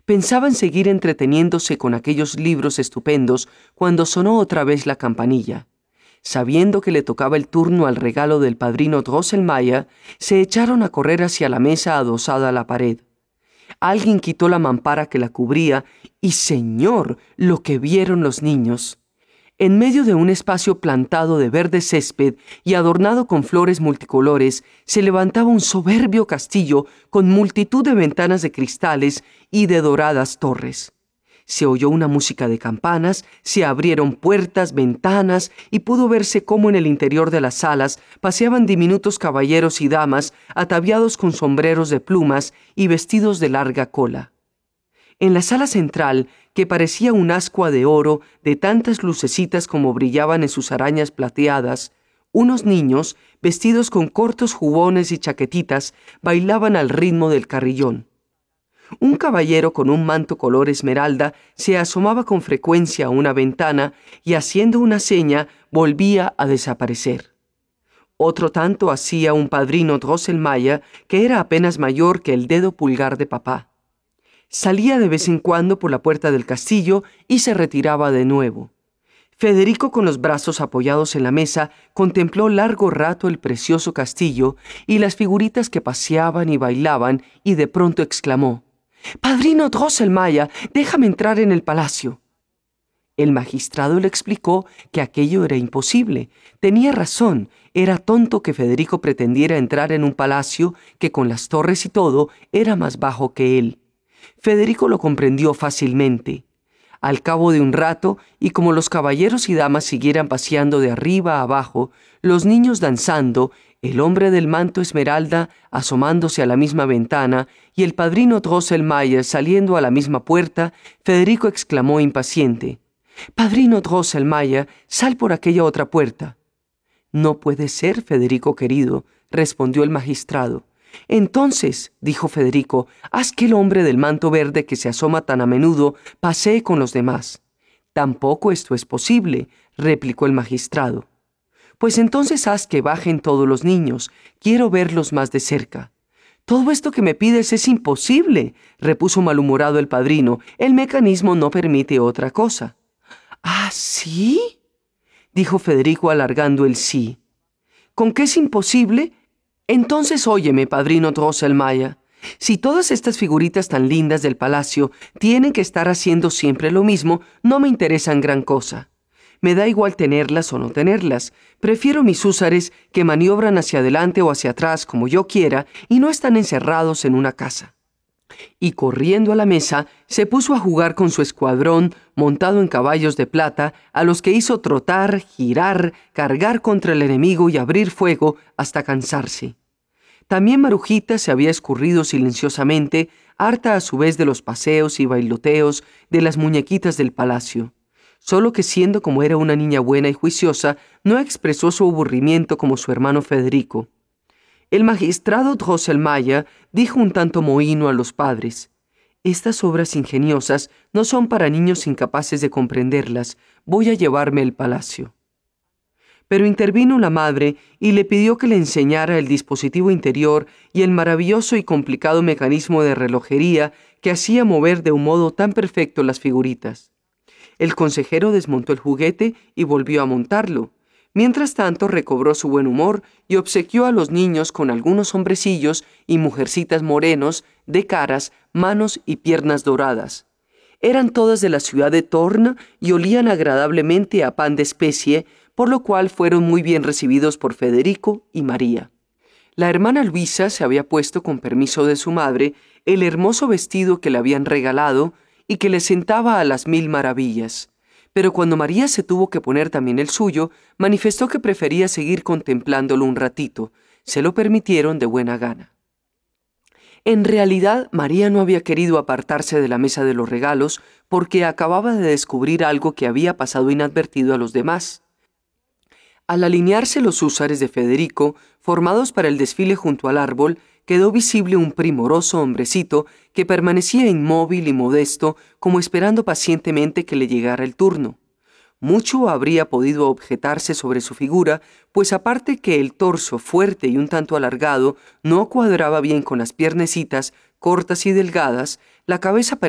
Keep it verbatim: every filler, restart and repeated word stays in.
Pensaba en seguir entreteniéndose con aquellos libros estupendos cuando sonó otra vez la campanilla. Sabiendo que le tocaba el turno al regalo del padrino Drosselmayer, se echaron a correr hacia la mesa adosada a la pared. Alguien quitó la mampara que la cubría y, ¡señor!, lo que vieron los niños. En medio de un espacio plantado de verde césped y adornado con flores multicolores, se levantaba un soberbio castillo con multitud de ventanas de cristales y de doradas torres. Se oyó una música de campanas, se abrieron puertas, ventanas, y pudo verse cómo en el interior de las salas paseaban diminutos caballeros y damas ataviados con sombreros de plumas y vestidos de larga cola. En la sala central, que parecía un ascua de oro de tantas lucecitas como brillaban en sus arañas plateadas, unos niños, vestidos con cortos jubones y chaquetitas, bailaban al ritmo del carrillón. Un caballero con un manto color esmeralda se asomaba con frecuencia a una ventana y, haciendo una seña, volvía a desaparecer. Otro tanto hacía un padrino Drosselmayer, que era apenas mayor que el dedo pulgar de papá. Salía de vez en cuando por la puerta del castillo y se retiraba de nuevo. Federico, con los brazos apoyados en la mesa, contempló largo rato el precioso castillo y las figuritas que paseaban y bailaban, y de pronto exclamó: «¡Padrino Drosselmayer, déjame entrar en el palacio!». El magistrado le explicó que aquello era imposible. Tenía razón, era tonto que Federico pretendiera entrar en un palacio que, con las torres y todo, era más bajo que él. Federico lo comprendió fácilmente. Al cabo de un rato, y como los caballeros y damas siguieran paseando de arriba a abajo, los niños danzando, el hombre del manto esmeralda asomándose a la misma ventana y el padrino Drosselmayer saliendo a la misma puerta, Federico exclamó impaciente: «Padrino Drosselmayer, sal por aquella otra puerta». «No puede ser, Federico querido», respondió el magistrado. «Entonces», dijo Federico, «haz que el hombre del manto verde que se asoma tan a menudo pasee con los demás». «Tampoco esto es posible», replicó el magistrado. «Pues entonces haz que bajen todos los niños. Quiero verlos más de cerca». «Todo esto que me pides es imposible», repuso malhumorado el padrino. «El mecanismo no permite otra cosa». «¿Ah, sí?», dijo Federico alargando el sí. «¿Con qué es imposible? Entonces óyeme, padrino Drosselmayer. Si todas estas figuritas tan lindas del palacio tienen que estar haciendo siempre lo mismo, no me interesan gran cosa. Me da igual tenerlas o no tenerlas. Prefiero mis húsares que maniobran hacia adelante o hacia atrás como yo quiera y no están encerrados en una casa». Y corriendo a la mesa, se puso a jugar con su escuadrón montado en caballos de plata, a los que hizo trotar, girar, cargar contra el enemigo y abrir fuego hasta cansarse. También Marujita se había escurrido silenciosamente, harta a su vez de los paseos y bailoteos de las muñequitas del palacio. Solo que, siendo como era una niña buena y juiciosa, no expresó su aburrimiento como su hermano Federico. El magistrado Drosselmayer dijo un tanto mohíno a los padres: «Estas obras ingeniosas no son para niños incapaces de comprenderlas. Voy a llevarme el palacio». Pero intervino la madre y le pidió que le enseñara el dispositivo interior y el maravilloso y complicado mecanismo de relojería que hacía mover de un modo tan perfecto las figuritas. El consejero desmontó el juguete y volvió a montarlo. Mientras tanto recobró su buen humor y obsequió a los niños con algunos hombrecillos y mujercitas morenos de caras, manos y piernas doradas. Eran todas de la ciudad de Torn y olían agradablemente a pan de especie, por lo cual fueron muy bien recibidos por Federico y María. La hermana Luisa se había puesto, con permiso de su madre, el hermoso vestido que le habían regalado y que le sentaba a las mil maravillas. Pero cuando María se tuvo que poner también el suyo, manifestó que prefería seguir contemplándolo un ratito. Se lo permitieron de buena gana. En realidad, María no había querido apartarse de la mesa de los regalos porque acababa de descubrir algo que había pasado inadvertido a los demás. Al alinearse los húsares de Federico, formados para el desfile junto al árbol, quedó visible un primoroso hombrecito que permanecía inmóvil y modesto, como esperando pacientemente que le llegara el turno. Mucho habría podido objetarse sobre su figura, pues aparte que el torso fuerte y un tanto alargado no cuadraba bien con las piernecitas cortas y delgadas, la cabeza